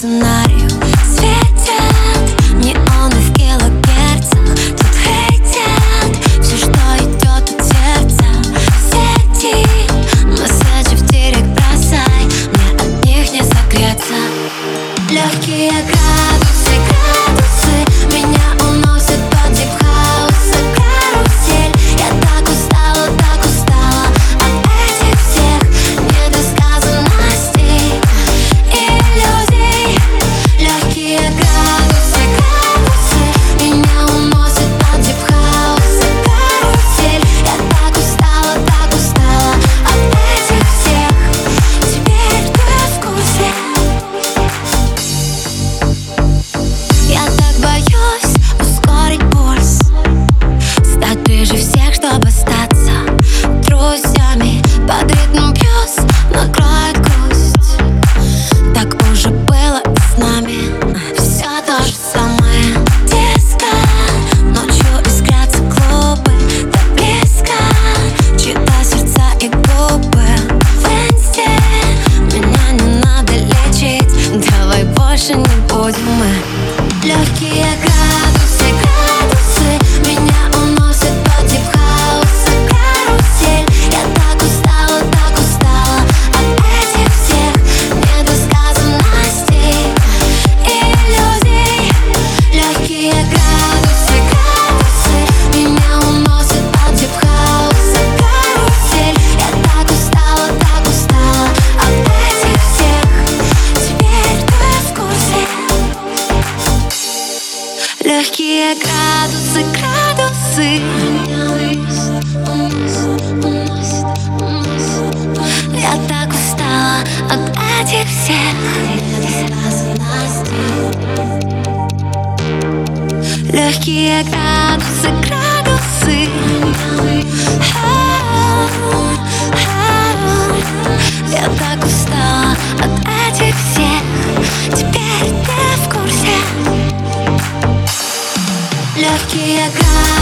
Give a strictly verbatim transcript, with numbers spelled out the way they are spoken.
сценарию светят неоны в килогерцах. Тут хейтят все, что идет от сердца. В сети месседжи в директ бросай, мне от них не согреться. Легкие градусы, градусы меня уносят под дип-хауса. Карусель, я так устала, так устала от этих всех недосказанностей, иллюзий. Легкие градусы, градусы меня уносят под дип-хауса. Карусель, я так устала, так устала от этих всех. Теперь ты в курсе. Я так боюсь ускорить пульс, стать ближе всех, чтобы остаться друзьями. Под ритм бьюсь, накроет грусть. Так уже было и с нами. Все то же самое. Диско, ночью искрятся клубы. Так близко, чьи-то сердца и губы. В инсте меня не надо лечить, давай больше не будем мы. Легкие градусы, градусы меня уносят под дип-хауса. Карусель, я так устала, так устала от этих всех недосказанностей, иллюзий. Легкие градусы, градусы меня уносят под дип-хауса. Карусель, я так устала, так устала от этих всех. Теперь ты в курсе. Легкие градусы, градусы я так устала от этих всех недосказанностей. Легкие градусы, градусы я так устала от этих всех. Теперь ты в курсе. Легкие градусы.